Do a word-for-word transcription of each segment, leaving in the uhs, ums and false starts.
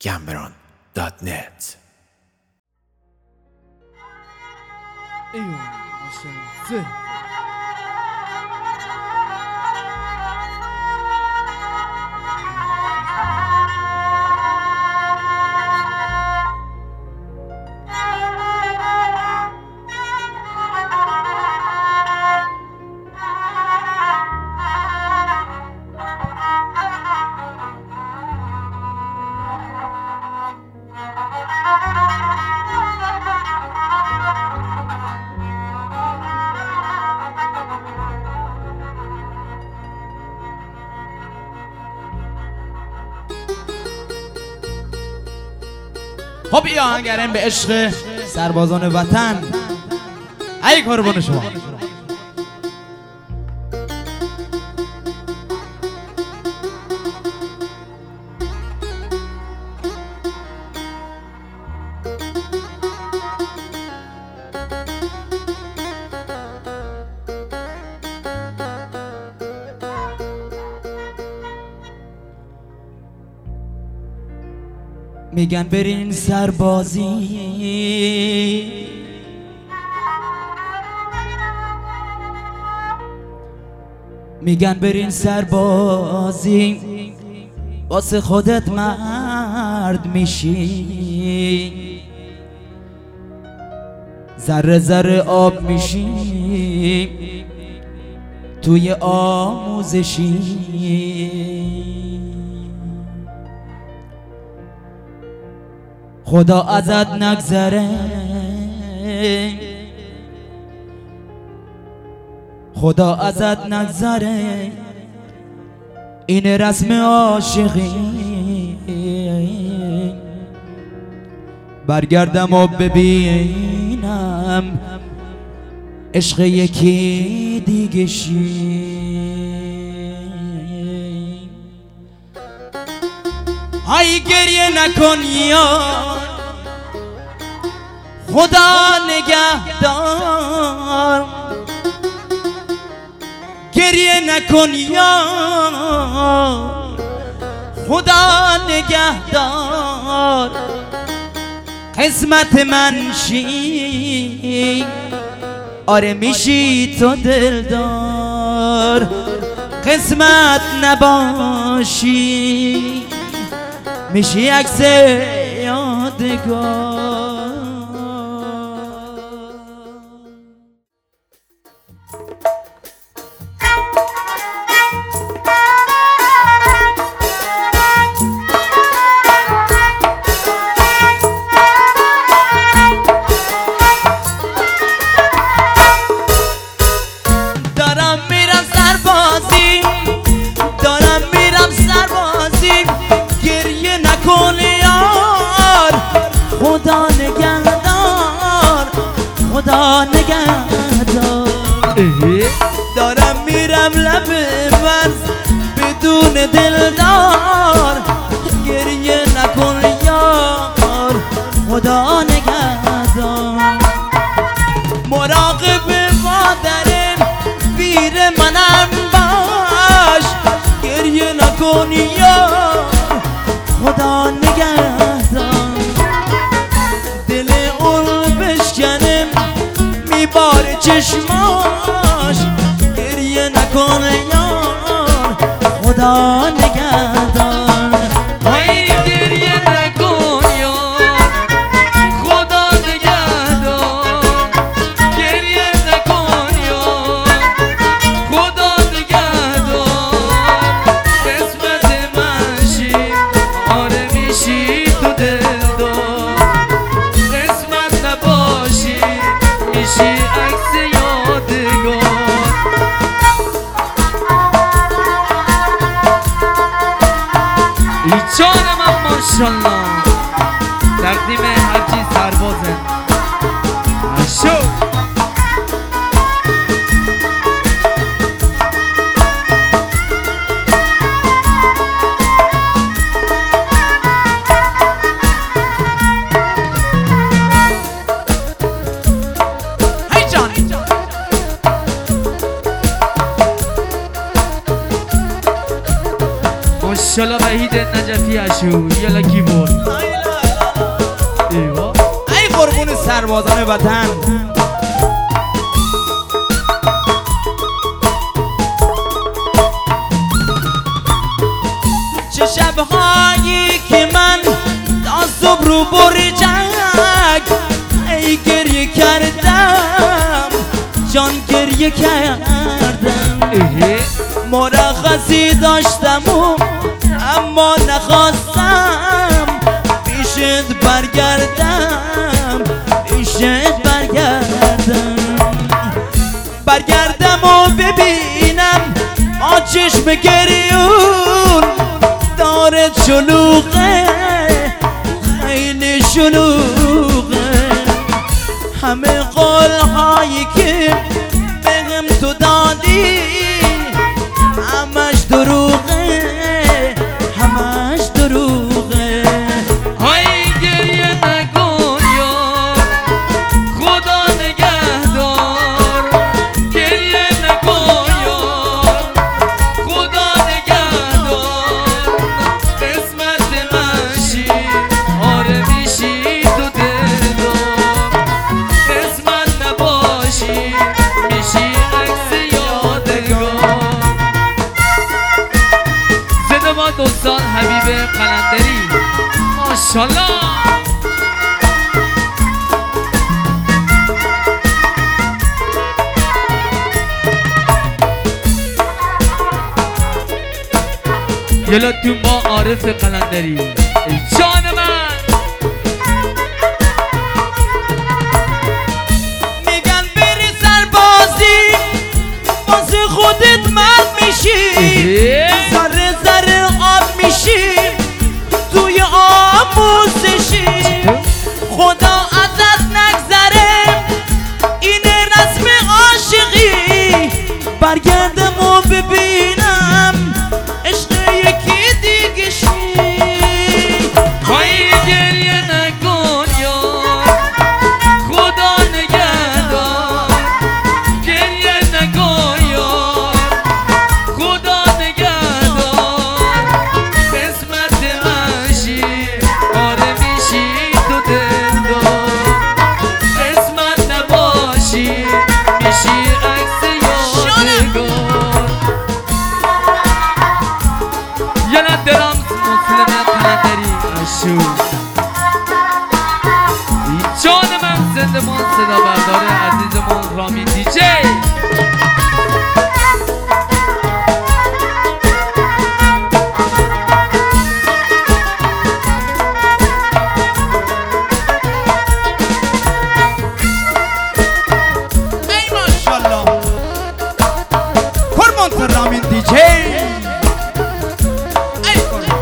گمبران دات نت. ایوه ماشاءالله. خب یا آهنگرم به عشق سربازان وطن، ای قربان شما. میگن برین سربازی، میگن برین سربازی، واسه خودت مرد میشی، ذره ذره آب میشی توی آموزشی. خدا ازت نگذره، خدا ازت نگذره، این رسم عاشقی. برگردم و ببینم عشق یکی دیگه شی. ای گریه نکن یار، خدا نگهدار، گریه نکن یار، خدا نگهدار. قسمت من شی، آره میشی تو دلدار. قسمت نباشی میشی عکس یادگار. دارم میرم سربازی، دارم میرم سربازی، گریه نکن یار، خدا نگهدار، خدا نگهدار. دارم میرم لب مرز بدون دلدار، گریه نکن یار، خدا نگهدار. مراقب مادرم پیر منم باش، گریه نکن یار، خدا نگهدار. دل اون بشکنم میباره چشماش، گریه نکن یار، خدا نگهدار. ای گریه نکن یار، خدا نگهدار، گریه نکن یار، خدا نگهدار. قسمت من شی، آره میشی تو دلدار. قسمت نباشی میشی عکس یادگار. ای جان من ماشالله، تقدیم هرچی سربازه شو. هی جان ماشالله وحید نجفی اشو یلا کیبورد ایوا ای قربون سربازان وطن. چه شبهایی که من تا صبح رو برجک ای گریه کردم جان گریه کردم. مرخصی داشتم و اما نخواستم پیشت برگردم پیشت برگردم برگردم و ببینم ما چشم گریون داره شلوغه خیلی شلوغه. همه قولهایی که بهم تو دادی همش دروغه همش دروغه. های گریه نکن یار خدا نگهدار گریه نکن یار خدا نگهدار. قسمت منشی آره میشی تو دلدار قسمت نباشی میشی عکس یادگار. زنده باد دوستان حبیب قلندری ماشالله. یلا تو با عارف قلندری ای جان من. میگن بری سربازی واسه خودت مرد میشی ذره ذره آب میشی توی آموزشی. خدا ازت نگذره اینه رسم عاشقی. برگردم و ببینم عشق یکی دیگه شی. های گریه نکن یار خدا نگهدار گریه نکن یار خدا نگهدار. قسمت منشی آره میشی تو دلدار قسمت نباشی میشی عکس یادگار. یلا درام مسلم قلندری اشو ای جان من. زنده من صدا بردار عزیزمون رامین دیجی. ای ماشالله قربان رامین دیجی. ای قربان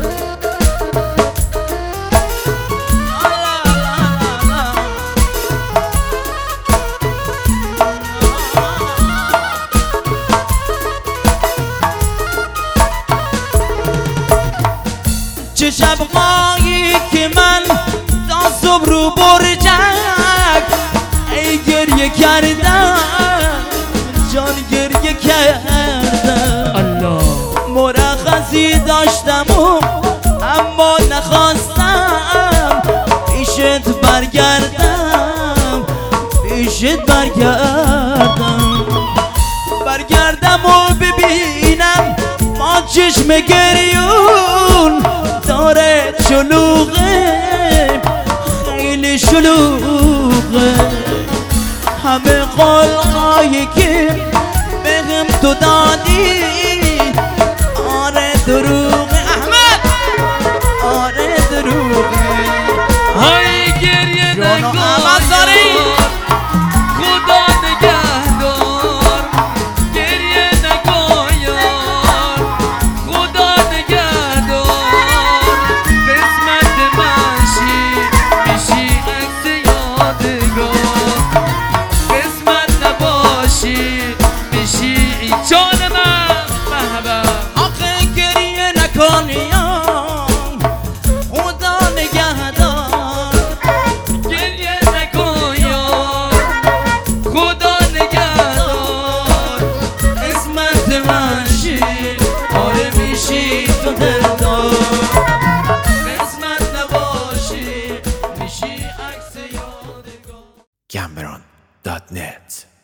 چه شبهایی که من تا صبح رو برجک ای گریه کردم جان گریه کردم. الله مرخصی داشتم و اما نخواستم پیشت برگردم پیشت برگردم برگردم و ببینم ما چشم گریون داره شلوغه خیلی شلوغه. همه قولهایی که بهم تو دادی آره دروغه احمد آره دروغه. های گریه نکن خدا نگهدار گریه نکن یار خدا نگهدار. قسمت منشی میشی عکس یادگار قسمت نباشی میشی ای جان من. مرحبا. آخه گریه Cameron dot net